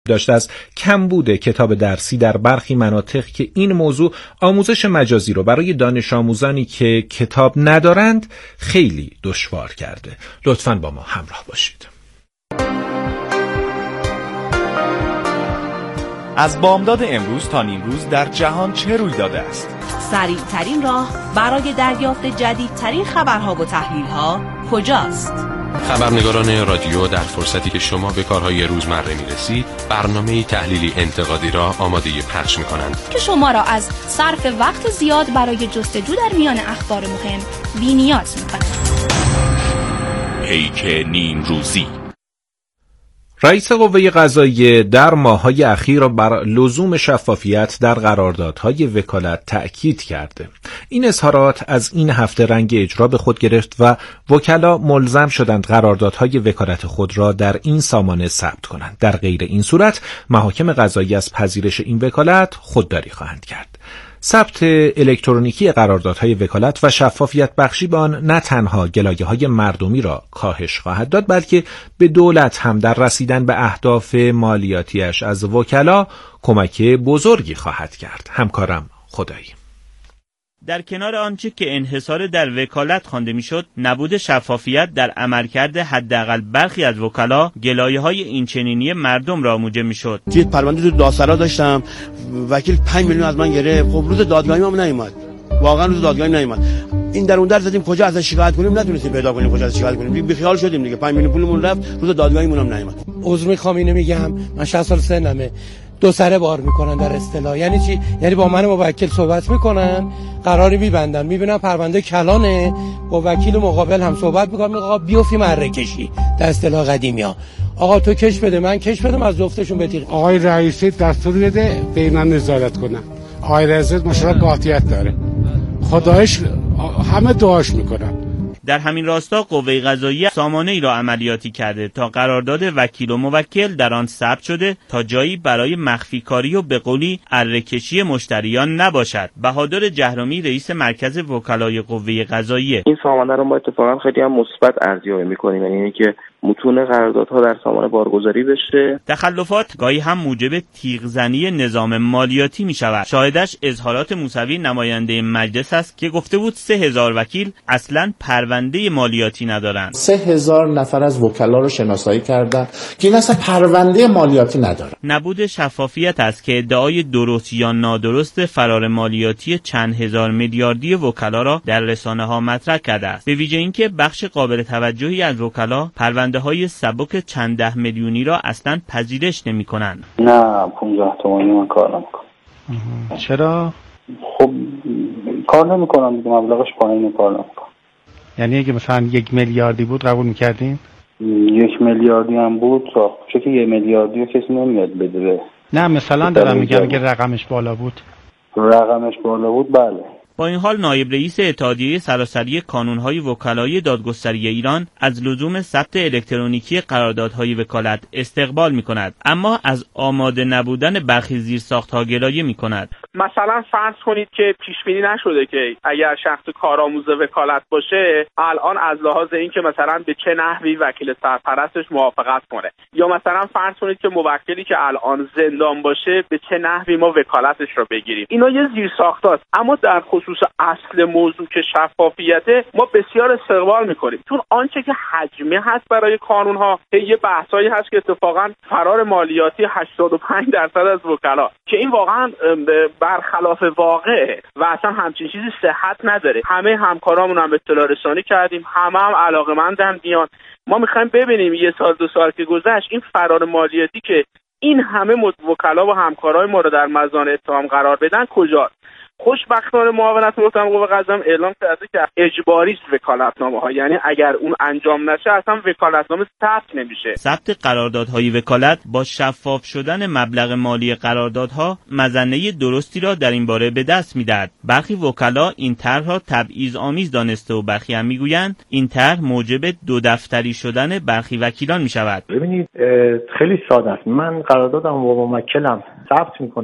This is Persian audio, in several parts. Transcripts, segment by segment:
داشت از کمبود کتاب درسی در برخی مناطق که این موضوع آموزش مجازی رو برای دانش آموزانی که کتاب ندارند خیلی دشوار کرده. لطفاً با ما همراه باشید. از بامداد امروز تا نیمروز در جهان چه روی داده است؟ سریع ترین راه برای دریافت جدیدترین خبرها و تحلیل‌ها کجاست؟ خبرنگاران رادیو در فرصتی که شما به کارهای روزمره می‌رسید، برنامه‌ای تحلیلی انتقادی را آماده پخش می‌کنند که شما را از صرف وقت زیاد برای جستجو در میان اخبار مهم بی‌نیاز می‌کند. پیک نیمروزی. رئیس قوه قضاییه در ماه‌های اخیر بر لزوم شفافیت در قراردادهای وکالت تأکید کرده. این اظهارات از این هفته رنگ اجرا به خود گرفت و وکلا ملزم شدند قراردادهای وکالت خود را در این سامانه ثبت کنند. در غیر این صورت محاکم قضایی از پذیرش این وکالت خودداری خواهند کرد. ثبت الکترونیکی قراردادهای وکالت و شفافیت بخشی به آن نه تنها گلایه‌های مردمی را کاهش خواهد داد، بلکه به دولت هم در رسیدن به اهداف مالیاتیش از وکلا کمک بزرگی خواهد کرد. همکارم خدایی. در کنار آنچه که انحصار در وکالت خوانده میشد، نبود شفافیت در عملکرد حداقل برخی از وکلا گلایه‌های اینچنینی مردم را موجب میشد. یه پرونده تو دادسرا داشتم، وکیل 5 میلیون از من گرفت. خب روز دادگاهی هم نیومد، واقعا روز دادگاهی نیومد. این در اون در زدیم کجا ازش شکایت کنیم، نتونستیم پیدا کنیم کجا ازش شکایت کنیم. بی خیال شدیم دیگه. 5 میلیون پولمون رفت، روز دادگاهیمون هم نیومد. عذر میخوام اینو میگم، من 60 سال سنمه. 2 سره بار میکنن در اصطلاح. یعنی چی؟ یعنی با من موکل صحبت میکنن، قراری میبندن، میبینن پرونده کلانه، با وکیل مقابل هم صحبت میکنن، آقا بیوفی مره کشی در اصطلاح قدیمی‌ها. آقا تو کش بده، من کش بدم، از جفتشون بتیر. آقای رئیسی دستور بده بینا نظارت کنن. آقای رئیس ماشاءالله قاطعیت داره. خدایش همه دعاش میکنن. در همین راستا قوه قضاییه سامانه‌ای را عملیاتی کرده تا قرارداد وکیل و موکل در آن ثبت شده تا جایی برای مخفی کاری و به قولی اره‌کشی مشتریان نباشد. بهادر جهرمی رئیس مرکز وکلای قوه قضاییه: این سامانه رو ما اتفاقا خیلی هم مثبت ارزیابی می‌کنیم، یعنی اینکه متون قراردادها در سامانه بارگذاری بشه. تخلفات گاهی هم موجب تیغ‌زنی نظام مالیاتی می شود. شاهدش اظهارات موسوی نماینده مجلس است که گفته بود 3000 وکیل اصلاً پرونده مالیاتی ندارند. 3000 نفر از وکلا رو شناسایی کردن که این اصلا پرونده مالیاتی ندارن. نبود شفافیت است که ادعای درست یا نادرست فرار مالیاتی چند هزار میلیاردی وکلا را در رسانه‌ها مطرح کرده است. به ویژه اینکه بخش قابل توجهی از وکلا های سبک چند ده میلیونی را اصلا پذیرش نمی کنند. نه 15 تومانی من کار نمیکنم. چرا؟ خب کار نمیکنم دیگه، مبلغش پایینه، کار نمیکنم. یعنی اگه مثلا 1 میلیاردی بود قبول میکردین؟ 1 میلیاردی هم بود چون که 1 میلیاردی رو کسی نمیاد بده. نه مثلا دارم میگم اگه رقمش بالا بود. رقمش بالا بود بله. با این حال نایب رئیس اتحادیه سراسری کانون‌های وکلای دادگستری ایران از لزوم ثبت الکترونیکی قراردادهای وکالت استقبال می‌کند، اما از آماده نبودن برخی زیرساخت‌ها گلایه می‌کند. مثلا فرض کنید که پیش بینی نشده که اگر شخص کارآموز وکالت باشه الان از لحاظ اینکه مثلا به چه نحوی وکیل سرپرستش موافقت کنه، یا مثلا فرض کنید که موکلی که الان زندان باشه به چه نحوی ما وکالتش رو بگیریم. اینا یه زیرساختاست، اما در خصوص اصل موضوع که شفافیته ما بسیار استقبال میکنیم، چون آنچه که حجمه هست برای کانونها یه بحثایی هست که اتفاقا فرار مالیاتی 85% از وکلا که این واقعا برخلاف واقعه و اصلا همچین چیزی صحت نداره. همه همکارامون هم اطلاع رسانی کردیم، همه هم علاقه‌مندن بیان. ما میخوایم ببینیم 1 سال 2 سال که گذشت این فرار مالیاتی که این همه وکلا و همکارای ما رو در مزان اتهام قرار بدن کجاست. خوشبختانه معاونت محترم قوه قضاییه اعلام کرده که اجباری است وکالتنامه‌ها، یعنی اگر اون انجام نشه اصلا وکالتنامه ثبت نمیشه. ثبت قراردادهای وکالت با شفاف شدن مبلغ مالی قراردادها مظنه درستی را در این باره به دست می‌دهد. برخی وکلا این طرح را تبعیض‌آمیز دانسته و برخی هم می‌گویند این طرح موجب 2 دفتری شدن برخی وکیلان می‌شود. ببینید خیلی ساده است. من قراردادم با موکلم ثبت می‌کنم،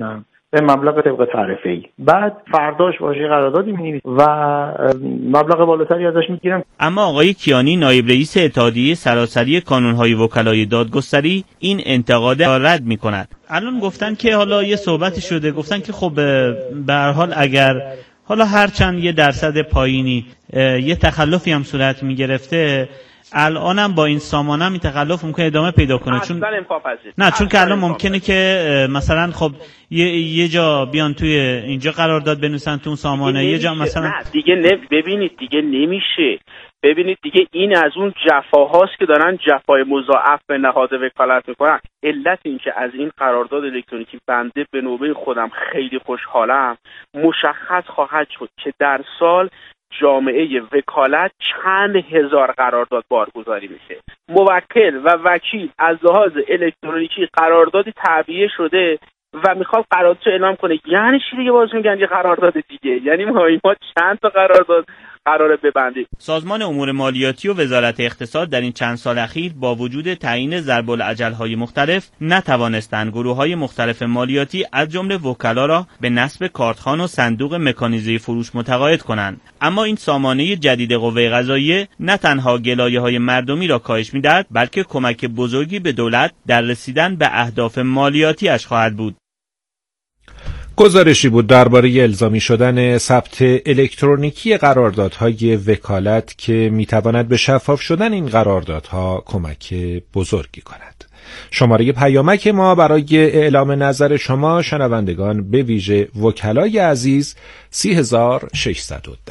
به مبلغ طبق تعرفه‌ای. بعد فرداش واژه قراردادی می‌نویسم و مبلغ بالاتری ازش میگیرم. اما آقای کیانی نایب رئیس اتحادیه سراسری کانون‌های وکلای دادگستری این انتقاد را رد می‌کند. الان گفتن که حالا یه صحبتی شده، گفتن که خب به هر حال اگر حالا هرچند یه درصد پایینی یه تخلفی هم صورت می‌گرفته، الانم با این سامانه این تخلف ممکنه ادامه پیدا کنه، چون چون که الان ممکنه که مثلا خب یه جا بیان توی اینجا قرارداد بنویسن تو اون سامانه، یه جا مثلا نه دیگه ببینید دیگه نمیشه. ببینید دیگه این از اون جفاهاست که دارن جفای مضاعف به نهاد وکالت میکنن. علت این که از این قرارداد الکترونیکی بنده به نوبه خودم خیلی خوشحالم، مشخص خواهد شد که در سال جامعه وکالت چند هزار قرارداد بارگذاری میشه. موکل و وکیل از لحاظ الکترونیکی قراردادی تعبیه شده و میخواد قراردادشو اعلام کنه، یعنی چی دیگه؟ باز میگن یه قرارداد دیگه، یعنی ما چند تا قرارداد قراره ببندیم. سازمان امور مالیاتی و وزارت اقتصاد در این چند سال اخیر با وجود تعیین ضرب الاجل‌های مختلف نتوانستند گروه‌های مختلف مالیاتی از جمله وکلا را به نصب کارتخوان و صندوق مکانیزه فروش متقاعد کنند. اما این سامانه جدید قوه قضاییه نه تنها گلایه‌های مردمی را کاهش می‌دهد، بلکه کمک بزرگی به دولت در رسیدن به اهداف مالیاتی‌اش خواهد بود. گزارشی بود درباره الزامی شدن ثبت الکترونیکی قراردادهای وکالت که میتواند به شفاف شدن این قراردادها کمک بزرگی کند. شماره پیامک ما برای اعلام نظر شما شنوندگان به ویژه وکلای عزیز 30610.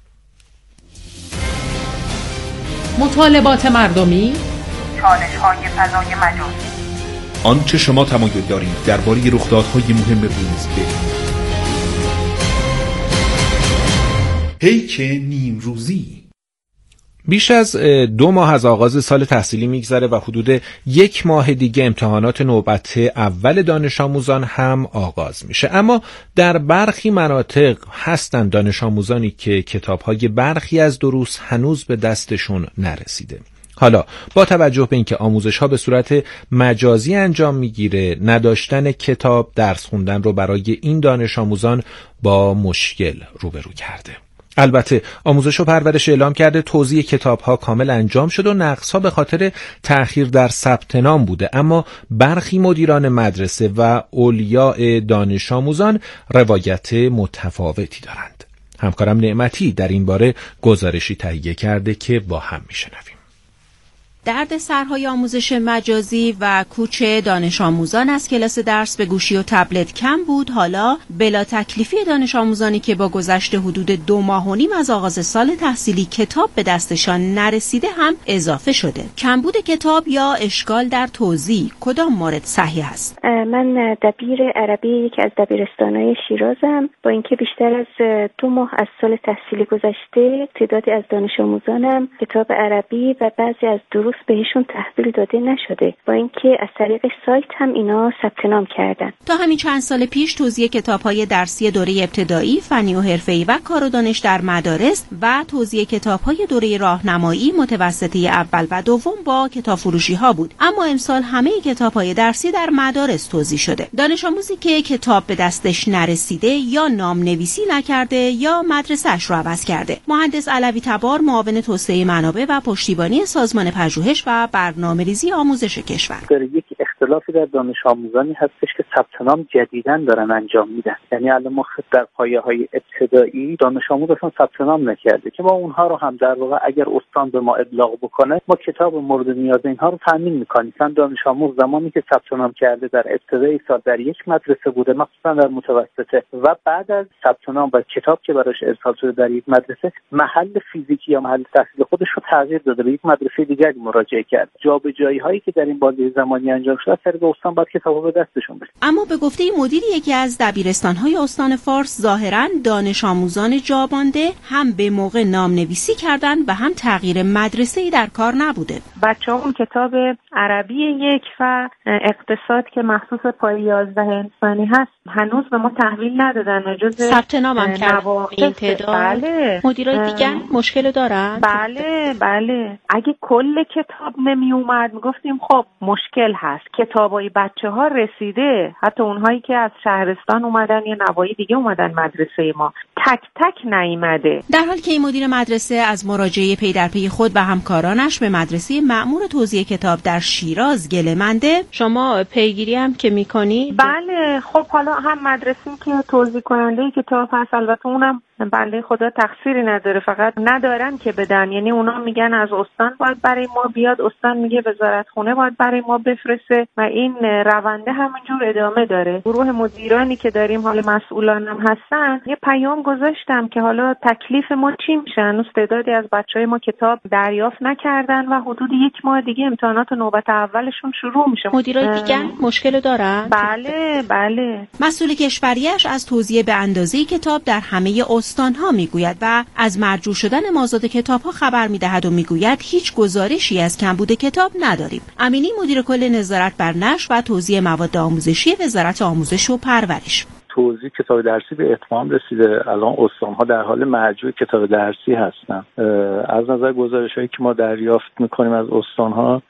مطالبات مردمی، چالش‌های فضای مجازی، آنچه شما تمایل دارید درباره رخدادهای مهم روز بدونید. پیک نیمروزی. بیش از 2 ماه از آغاز سال تحصیلی میگذره و حدود 1 ماه دیگه امتحانات نوبت اول دانش آموزان هم آغاز میشه. اما در برخی مناطق هستن دانش آموزانی که کتاب‌های برخی از دروس هنوز به دستشون نرسیده. حالا با توجه به اینکه آموزش‌ها به صورت مجازی انجام میگیره، نداشتن کتاب درس خوندن رو برای این دانش آموزان با مشکل روبرو کرده. البته آموزش و پرورش اعلام کرده توزیع کتاب‌ها کامل انجام شد و نقص‌ها به خاطر تأخیر در ثبت نام بوده، اما برخی مدیران مدرسه و اولیاء دانش آموزان روایت متفاوتی دارند. همکارم نعمتی در این باره گزارشی تهیه کرده که با هم میشنویم. درد سرهای آموزش مجازی و کوچ دانش آموزان از کلاس درس به گوشی و تبلت کم بود، حالا بلا تکلیفی دانش آموزانی که با گذشت حدود 2 ماه و نیم از آغاز سال تحصیلی کتاب به دستشان نرسیده هم اضافه شده. کمبود کتاب یا اشکال در توزیع کدام مورد صحیح است؟ من دبیر عربی یکی از دبیرستان‌های شیرازم. با اینکه بیشتر از 2 ماه از سال تحصیلی گذشته تعدادی از دانش آموزانم کتاب عربی و بعضی از دروس بهشون تحویل داده نشده، با اینکه از طریق سایت هم اینا ثبت نام کردن. تا همین چند سال پیش توزیع کتاب‌های درسی دوره ابتدایی، فنی و حرفه‌ای و کار و دانش در مدارس و توزیع کتاب‌های دوره راهنمایی متوسطه اول و دوم با کتاب فروشی‌ها بود. اما امسال همه کتاب‌های درسی در مدارس توزیع شده. دانش آموزی که کتاب به دستش نرسیده یا نام‌نویسی نکرده یا مدرسه‌اش رو عوض کرده. مهندس علوی تبار، معاون توسعه منابع و پشتیبانی سازمان پژوهش و برنامه‌ریزی آموزش کشور. یک اختلافی در دانش آموزانی هستش که ثبت نام جدیداً دارن انجام میدن. یعنی الان ما در پایه‌های ابتدایی دانش آموز اصلا ثبت نام نکرده که ما اونها رو هم در واقع اگر استان به ما ابلاغ بکنه ما کتاب مورد نیاز اینها رو تامین می‌کنیم. مثلا دانش آموز زمانی که ثبت نام کرده در ابتدای سال در یک مدرسه بوده، مخصوصا در متوسطه، و بعد از ثبت نام و کتاب که براش ارسال شده در یک مدرسه محل فیزیکی یا محل تحصیل خودش رو تغییر داده، به یک مدرسه دیگری مراجعه کرد. جابجایی‌هایی که در این بازه زمانی انجام شده طریق استان باید کتابو به دستشون برسه. اما به گفته مدیر یکی از دبیرستان‌های استان فارس، ظاهراً دانش آموزان جابانده هم به موقع نام‌نویسی کردن و هم تغییر مدرسه‌ای در کار نبوده. بچه‌ها اون کتاب عربی 1 و اقتصاد که مخصوص پای 11 انسانی هست هنوز به ما تحویل ندادن. جز ثبت نامم کردن این تعداد. بله. مدیرای دیگه مشکل دارن؟ بله. اگه کل کتاب نمی اومد میگفتیم خب مشکل هست، کتابای بچه‌ها رسیده، حتی اونهایی که از شهرستان اومدن یا نواحی دیگه اومدن مدرسه ما، تک تک نیامده. در حالی که این مدیر مدرسه از مراجعه پی در پی خود و همکارانش به مدرسه مأمور توزیع کتاب در شیراز گله‌منده، شما پیگیری هم که می‌کنی؟ بله، خب حالا هم مدرسه‌ای که توزیع کننده کتاب هست، البته اونم بنده خدا تقصیری نداره، فقط ندارن که بدن. یعنی اونا میگن از استان باید برای ما بیاد، استان میگه وزارتخونه باید برای ما بفرسته و این رونده همینجور ادامه داره. گروه مدیرانی که داریم، حالا مسئولانم هستن، یه پیام گذاشتم که حالا تکلیف ما چی میشه. هنوز تعدادی از بچهای ما کتاب دریافت نکردن و حدود 1 ماه دیگه امتحانات نوبت اولشون شروع میشه. مدیرای دیگه مشکل دارن؟ بله. مسئول کشوریش از توزیع به اندازه کتاب در همه استانها میگوید و از مرجوع شدن مازاد کتابها خبر میدهد و میگوید هیچ گزارشی از کمبود کتاب نداریم. امینی مدیر کل نظارت بر نشر و توزیع مواد آموزشی وزارت آموزش و پرورش: توزیع کتاب درسی به اتمام رسیده. الان استان‌ها در حال مرجوع کتاب درسی هستن. از نظر گزارش‌هایی که ما دریافت می‌کنیم از استان‌ها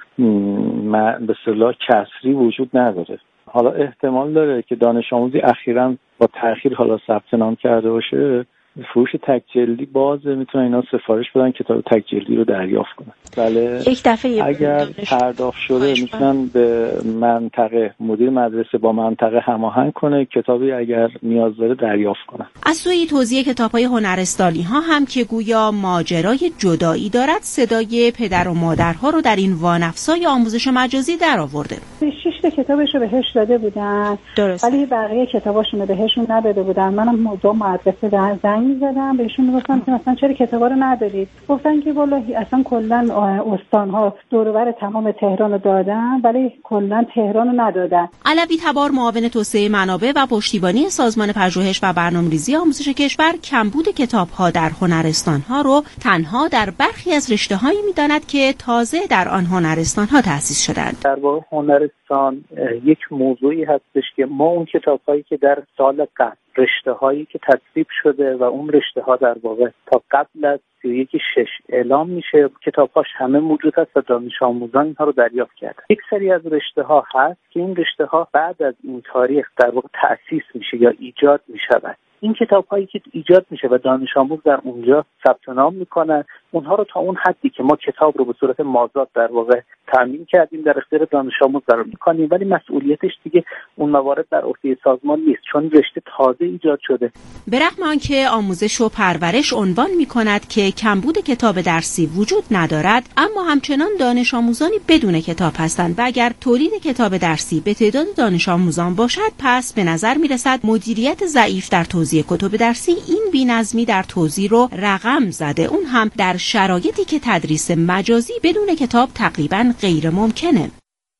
به اصطلاح کسری وجود نداره. حالا احتمال داره که دانش آموزی اخیراً با تأخیر حالا ثبت نام کرده باشه، فروش تک جلدی بازه، میتونن اینا سفارش بدن کتاب تک جلدی رو دریافت کنن. بله، یک دفعه اگر پرداخت شده میتونن به منطقه، مدیر مدرسه با منطقه هماهنگ کنه، کتابی اگر نیاز داره دریافت کنن. از سوی توزیع کتاب‌های هنرستانی ها هم که گویا ماجرای جدایی دارد، صدای پدر و مادرها رو در این وانفسای آموزش مجازی درآورده. 6 تا کتابش رو بهش داده بودن، ولی بقیه کتاباشون رو بهشون نداده بودن. منم موضوع مدرسه زنگ می‌زدم بهشون، گفتم که مثلا چرا کتابا رو ندادید؟ گفتن که والله اصلا کلا استان‌ها دور و بر تمام تهران رو دادن، ولی کلا تهران رو ندادن. علوی تبار، معاون توسعه منابع و پشتیبانی سازمان پژوهش و برنامه‌ریزی آموزش کشور، کمبود کتاب‌ها در هنرستان‌ها رو تنها در برخی از رشته‌هایی می‌داند که تازه در آن هنرستان‌ها تأسیس شدند. در واقع هنرستان یک موضوعی هستش که ما اون کتاب‌هایی که در سال قبل، رشته‌هایی که تصویب شده و اون رشته‌ها در واقع تا قبل از 31/6 اعلام میشه، کتاب‌هاش همه موجود هست و دانش آموزان اینها رو دریافت کردن. یک سری از رشته‌ها هست که این رشته‌ها بعد از این تاریخ در واقع تأسیس میشه یا ایجاد میشود. این کتاب‌هایی که ایجاد میشه و دانش آموز در اونجا ثبت نام میکنن، اونها رو تا اون حدی که ما کتاب رو به صورت مازاد در واقع تامین کردیم در اختیار دانش آموز قرار میکنیم، ولی مسئولیتش دیگه اون موارد در عهده سازمان نیست، چون رشته تازه ایجاد شده. به رغم آنکه آموزش و پرورش عنوان میکند که کمبود کتاب درسی وجود ندارد، اما همچنان دانش آموزانی بدون کتاب هستند و اگر تولید کتاب درسی به تعداد دانش آموزان باشد، پس به نظر میرسد مدیریت ضعیف در توزیع کتب درسی این بی‌نظمی در توزیع رو رقم زده، اون هم در شرایطی که تدریس مجازی بدون کتاب تقریباً غیر ممکنه.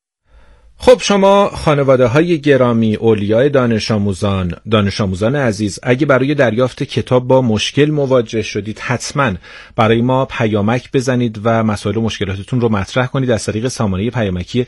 خب شما خانواده های گرامی، اولیای دانش آموزان عزیز، اگه برای دریافت کتاب با مشکل مواجه شدید، حتما برای ما پیامک بزنید و مسائل و مشکلاتتون رو مطرح کنید از طریق سامانه پیامکی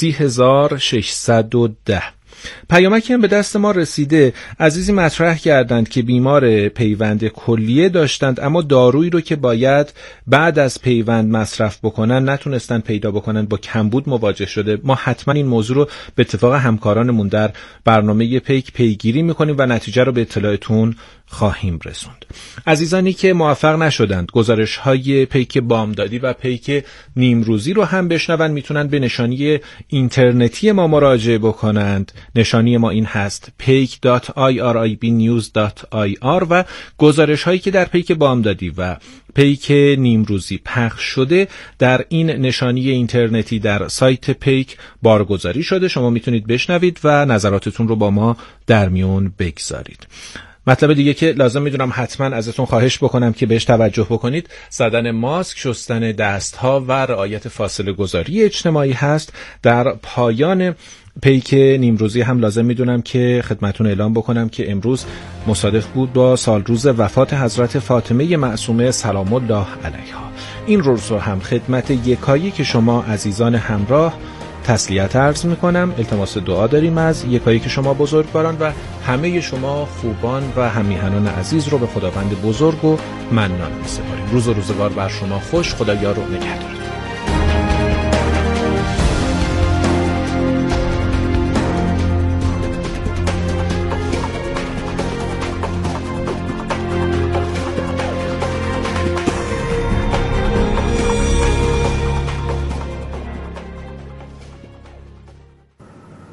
30610. پیامکی هم به دست ما رسیده. عزیزی مطرح کردند که بیمار پیوند کلیه داشتند، اما دارویی رو که باید بعد از پیوند مصرف بکنن نتونستن پیدا بکنن، با کمبود مواجه شده. ما حتما این موضوع رو به اتفاق همکارانمون در برنامه پیک پیگیری میکنیم و نتیجه رو به اطلاعتون خواهیم رسوند. عزیزانی که موفق نشدند گزارش های پیک بامدادی و پیک نیمروزی رو هم بشنون، میتونن به نشانی اینترنتی ما مراجعه بکنند. نشانی ما این هست peik.iribnews.ir و گزارش هایی که در پیک بامدادی و پیک نیمروزی پخش شده در این نشانی اینترنتی در سایت پیک بارگذاری شده. شما میتونید بشنوید و نظراتتون رو با ما در میون بگذارید. مطلب دیگه که لازم میدونم حتما ازتون خواهش بکنم که بهش توجه بکنید، زدن ماسک، شستن دستها و رعایت فاصله گذاری اجتماعی هست. در پایان پیک نیمروزی هم لازم میدونم که خدمتون اعلام بکنم که امروز مصادف بود با سالروز وفات حضرت فاطمه معصومه سلام الله علیها. این روز رو هم خدمت یکایی که شما عزیزان همراه تسلیت عرض میکنم. التماس دعا داریم از یکایی که شما بزرگواران و همه شما خوبان و همیهنان عزیز رو به خداوند بزرگ و منان میسپاریم. روز و روزگار بر شما خوش. خدا یار و نگهدار.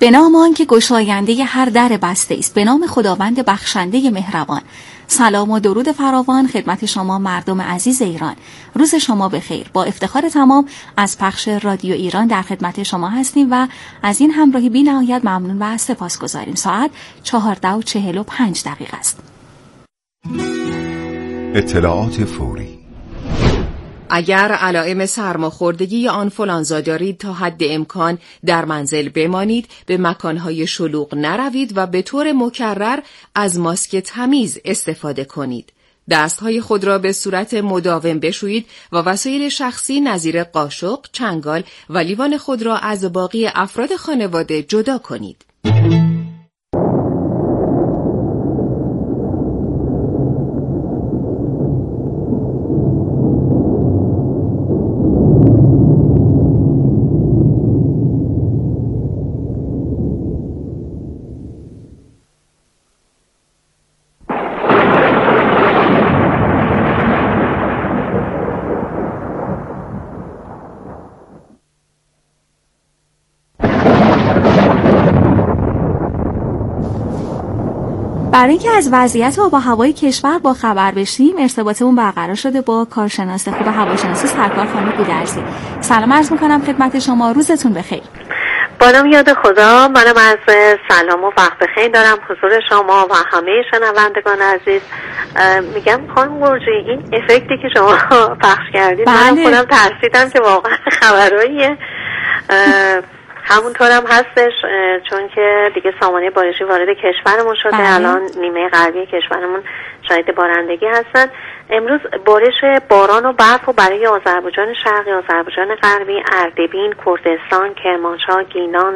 به نام آنکه گشاینده هر در بسته است، به نام خداوند بخشنده مهربان. سلام و درود فراوان خدمت شما مردم عزیز ایران. روز شما بخیر. با افتخار تمام از پخش رادیو ایران در خدمت شما هستیم و از این همراهی بی نهایت ممنون و سپاسگزاریم. ساعت 14:45 است. اطلاعات فوری. اگر علائم سرماخوردگی یا آنفولانزا دارید تا حد امکان در منزل بمانید، به مکانهای شلوغ نروید و به طور مکرر از ماسک تمیز استفاده کنید. دستهای خود را به صورت مداوم بشویید و وسایل شخصی نظیر قاشق، چنگال و لیوان خود را از باقی افراد خانواده جدا کنید. برای اینکه از وضعیت آب و هوای کشور با خبر بشیم، ارتباطمون برقرار شده با کارشناس خوب هواشناسی سرکار خانم گودرزی. سلام عرض می‌کنم خدمت شما، روزتون بخیر. بانم یاد خدا، منم از سلام و وقت بخیر دارم حضور شما و همه شنوندگان عزیز. میگم خانم گرجی، این افکتی که شما پخش کردید من خودم ترسیدم که واقعا خبراییه. همونطورم هستش، چون که دیگه سامانه بارشی وارد کشورمون شده. الان نیمه غربی کشورمون شاهد بارندگی هستن. امروز بارش باران و برف و برای آذربایجان شرقی، آذربایجان غربی، اردبیل، کردستان، کرمانشاه، گیلان،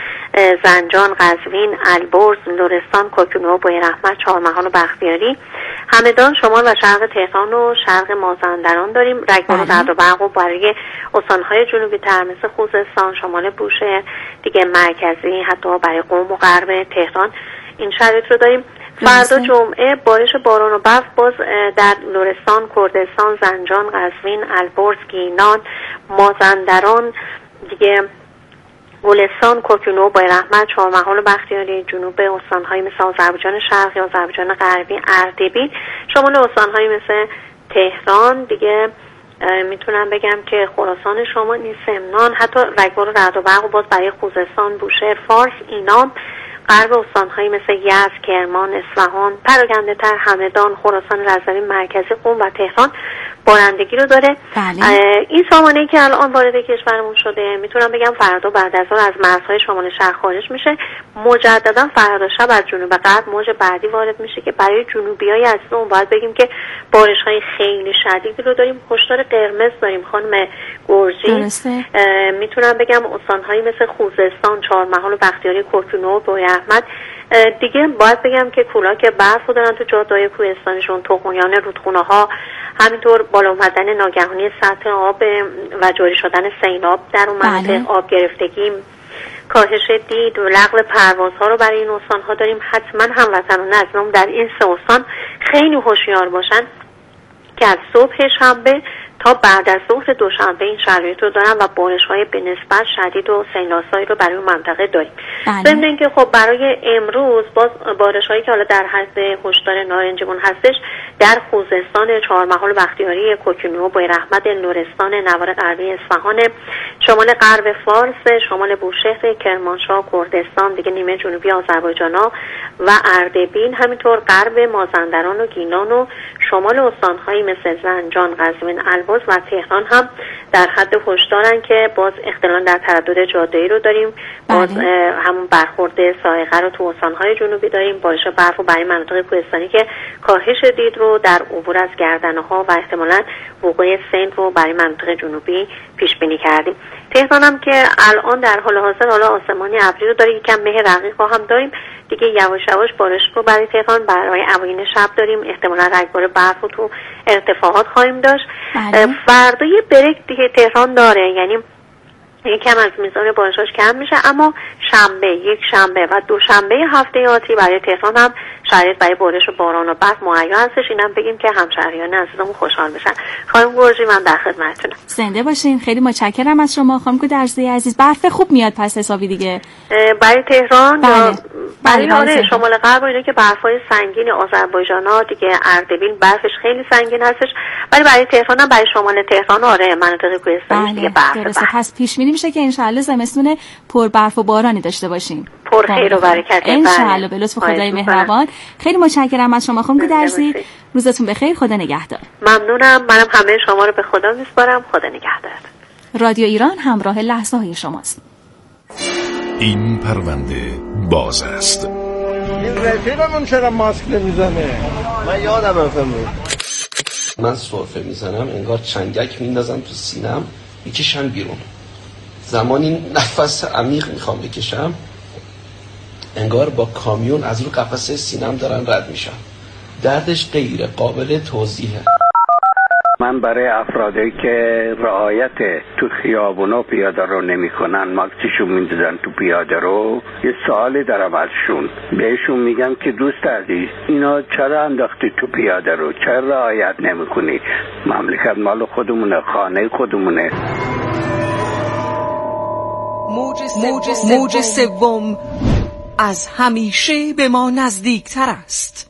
زنجان، قزوین، البرز، لرستان، کوکنو، بویراحمد، چهارمحال و بختیاری، همدان، شمال و شرق تهران و شرق مازندران داریم. رگبار و رعد و برق و برای استان‌های جنوبی تر مثل خوزستان، شمال بوشهر، دیگه مرکزی، حتی برای قم و غرب تهران این شرایط رو داریم. فردا جمعه بارش باران و برف باز در لرستان، کردستان، زنجان، قزوین، البرز، گیلان، مازندران، دیگه گلستان، کوکنو، بویراحمد، چهارمحال و بختیاری، جنوب استان‌های مثل آذربایجان شرقی، آذربایجان غربی، اردبیل، شمال استان‌های مثل تهران، دیگه میتونم بگم که خراسان شمالی، سمنان، حتی رگبار و رعد و برق و باز برای خوزستان، بوشهر، فارس، اینام، غرب استان‌های مثل یزد، کرمان، اصفهان، پراکنده تر، همدان، خراسان رضوی، مرکزی، قم و تهران بارندگی رو داره. این سامانه‌ای که الان وارد کشورمون شده، میتونم بگم فردا بعد از ظهر از مرزهای شمال شرق خارج میشه. مجددا فردا شب از جنوب غرب موج بعدی وارد میشه که برای جنوبیای عزیزمون باید بگیم که بارش‌های خیلی شدیدی رو داریم. هشدار قرمز داریم خانم گرجی. میتونم بگم استان‌هایی مثل خوزستان، چهارمحال و بختیاری، کوکنو، بویراحمد، دیگه باید بگم که کولاک برف دارن تو جاده‌های کوهستانشون، تخم‌یان رودخونه‌ها، همینطور بالا اومدن ناگهانی سطح آب و جاری شدن سیلاب در اون مناطق، آب گرفتگی، کاهش دید و لغو پروازها رو برای این استان‌ها داریم. حتما هموطنان عزیزم در این سه استان خیلی هوشیار باشن که از صبح شنبه تا بعد از ظهر دوشنبه این شرایط رو دارن و بارش‌های به نسبت شدید و سیل‌آسایی رو برای منطقه داریم. ضمن اینکه خب برای امروز باز بارش‌هایی که حالا در حد هشدار نارنجیمون هستش در خوزستان، چهارمحال و بختیاری، کوکنو، بویراحمد، لرستان، نوار غربی اصفهان، شمال غرب فارس، شمال بوشهر، کرمانشاه، کردستان، دیگه نیمه جنوبی آذربایجان‌ها و اردبیل، همینطور غرب مازندران و گیلان و شمال استان‌هایی مثل زنجان، قزوین، البرز و تهران هم در حد هشدارن که باز اختلال در تردد جاده‌ای رو داریم. باز همون برخورد صاعقه رو تو استان‌های جنوبی داریم. بارش برف و برای مناطق کوهستانی که کاهش دید رو در عبور از گردنه‌ها و احتمالاً وقوع سیل رو برای مناطق جنوبی پیش بینی کردیم. تهران هم که الان در حال حاضر حالا آسمانی ابری رو داره، یکم مه رقیق هم داریم. دیگه یواش یواش بارش رو برای تهران برای اوایل شب داریم. احتمالاً رگبار برف رو تو ارتفاعات خواهیم داشت. فردا یه بریک دیگه تهران داره، یعنی یکم از میزان بارشاش کم میشه، اما شنبه، یک شنبه و دوشنبه هفته آتی برای تهران هم شرایط برای بارش و باران و برف مهیا هستش. اینم بگیم که همشهریان عزیزمون خوشحال بشن. خانم گرجی من در خدمتتونم. زنده باشین. خیلی متشکرم از شما خانم گودرزی عزیز. برف خوب میاد پس حسابی دیگه برای تهران. بله. برای شمال غرب اینه که برفای سنگین آذربایجان دیگه اردبیل برفش خیلی سنگین هستش، ولی برای تهران هم برای شمال تهران مناطق کوهستانی دیگه برف. درسته. پس پیش بینی میشه که ان شاء الله زمستون پر برف و بارانی داشته باشیم. پر خیر و برکت ان شاء الله به لطف خدای مهربان. خیلی متشکرم از شما خانم گودرزی. روزتون بخیر. خدا نگهدار. ممنونم. منم همه شما رو به خدا میسپارم. خدا نگهدار. رادیو ایران همراه لحظه های شماست. این پرونده باز است. این رفیقمون چرا ماسک نمیزنه؟ من یادم رفتم. من سرفه میزنم انگار چنگک میندازم تو سینم میکشن بیرون. زمانی نفس عمیق میخوام بکشم انگار با کامیون از رو قفسه سینم دارن رد میشن. دردش غیر قابل توضیحه. من برای افرادی که رعایت تو خیابونا پیاده رو نمی‌کنن ماکسیشون میندازن تو پیاده رو، یه سوالی دارم ازشون. بهشون میگم که دوست عزیز اینا چرا انداختی تو پیاده رو؟ چرا رعایت نمی‌کنی؟ مملکت مال خودمونه، خانه خودمونه. موج سوم از همیشه به ما نزدیکتر است.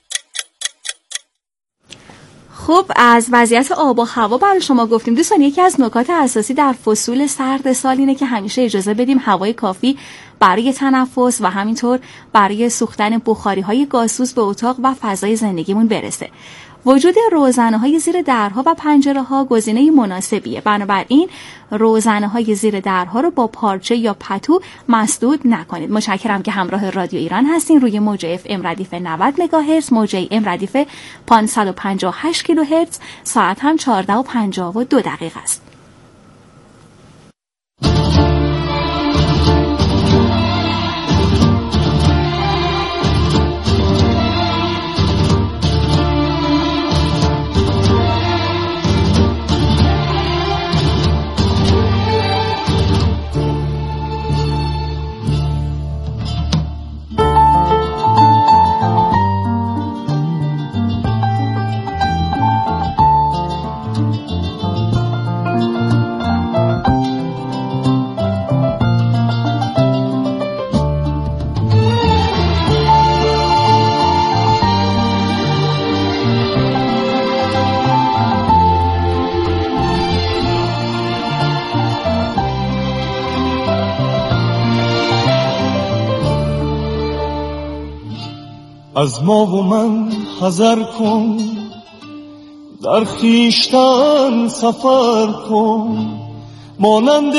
خب از وضعیت آب و هوا برای شما گفتیم. دوستان یکی از نکات اساسی در فصول سرد سال اینه که همیشه اجازه بدیم هوای کافی برای تنفس و همینطور برای سوختن بخاری‌های گازسوز به اتاق و فضای زندگیمون برسه. وجود روزنه‌های زیر درها و پنجره‌ها گزینه مناسبیه. بنابراین روزنه‌های زیر درها رو با پارچه یا پتو مسدود نکنید. متشکرم که همراه رادیو ایران هستین. روی موج اف ام ردیف 90 مگاهرتز، موج ام ردیف 558 کیلوهرتز، ساعت هم 14:52 است. از ما و من حذر کن، در خویشتن سفر کن، مانند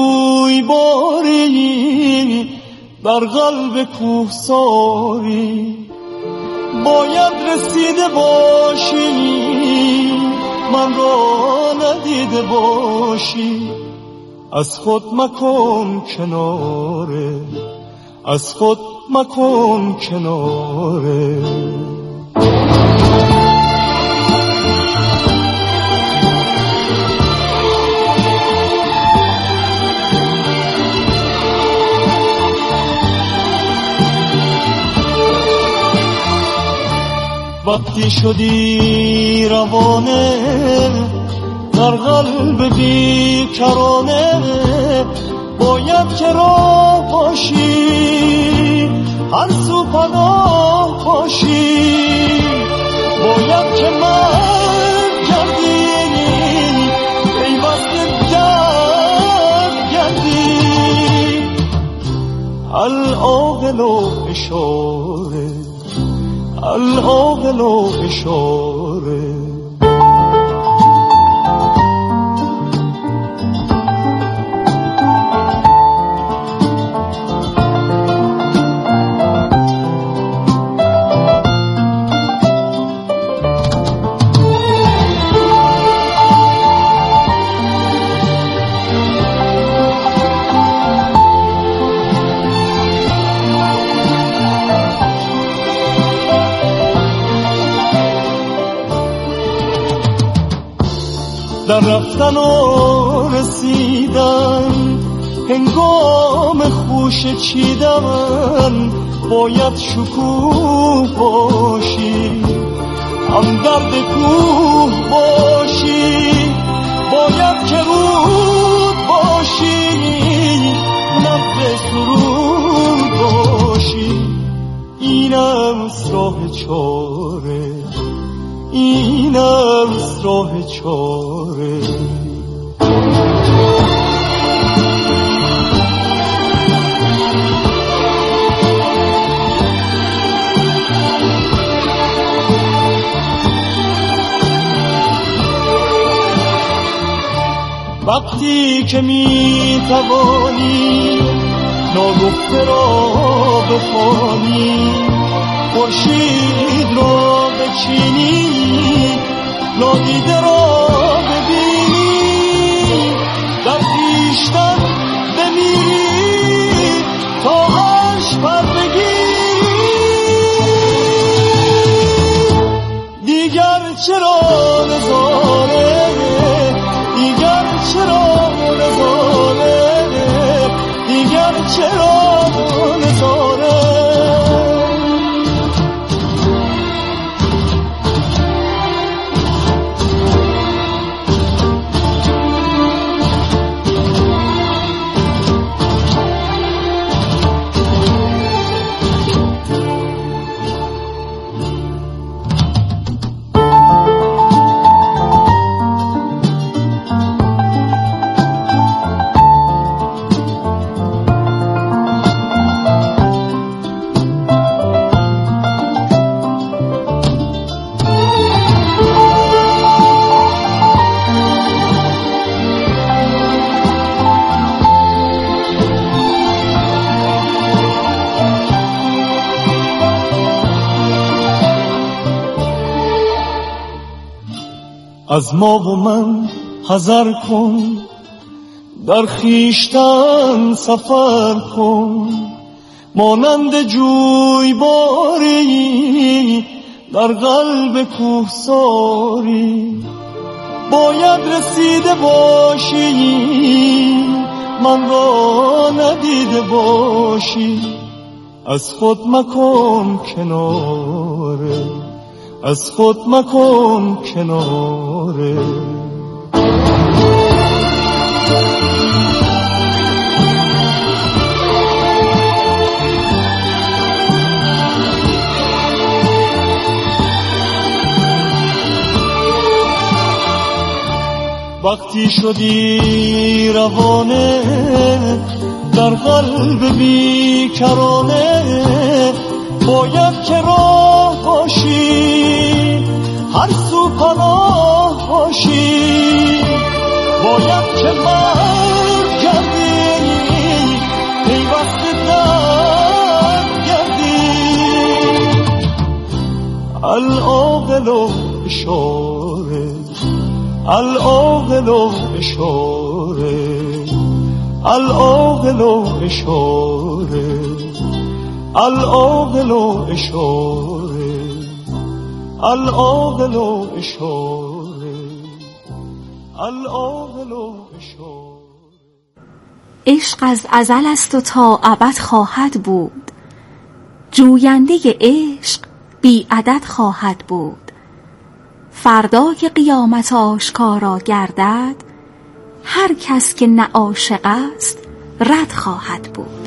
جویباری در قلب کوهساری. باید رسیده باشی من را ندیده باشی، از خود مکن کناره، از خود مکن کناره. وقتی شدی روانه در قلب بیکرانه، باید که راه باشی هر سو پناه باشی. باید که من کردی پیوست درد گردی، العاقل و اشاره، العاقل و اشاره. در رفتن و رسیدن هنگام خوش چیدن، باید شکوه باشی، هم درد کوه باشی، باید که رود باشی، نبض سرود باشی. این است راه چاره، این است راه چاره. وقتی که می توانی ناگفته را بخوانی، خورشید را بچینی، نادیده را ببینی، در خویشتن بمیری تا عرش پر بگیری. دیگر چرا نظاره، دیگر چرا نظاره، دیگر چرا نظاره. از ما و من حذر کن، در خویشتن سفر کن، مانند جویباری در قلب کوهساری. باید رسیده باشی، من را ندیده باشی. از خود مکن کناره، از خود مکن کناره. وقتی شدی روانه در قلب بیکرانه، باید که راه باشی، هر سو پناه باشی. باید که مرد گردی، پیوسته درد گردی. العاقل اشاره، العاقل اشاره، العاقل اشاره، العاقل اشاره، العاقل اشاره، العاقل اشاره. عشق از ازل است و تا ابد خواهد بود، جوینده عشق بی عدد خواهد بود. فردا که قیامت آشکارا گردد، هر کس که نه عاشق است رد خواهد بود.